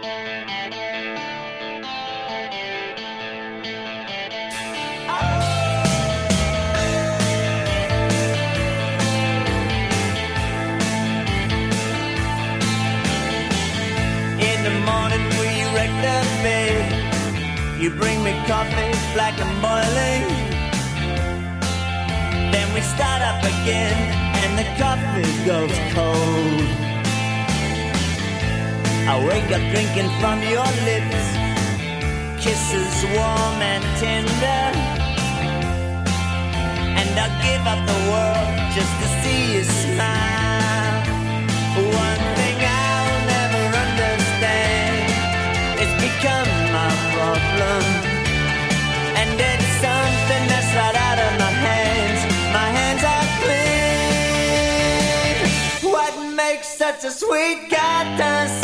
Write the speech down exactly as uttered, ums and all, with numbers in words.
You bring me coffee, black and boiling. Then we start up again, and the coffee goes cold. I wake up drinking from your lips, kisses warm and tender. And I'll give up the world just to see you smile. One thing I'll never understand, it's become my problem, and it's something that's right out of my hands. My hands are clean. What makes such a sweet God to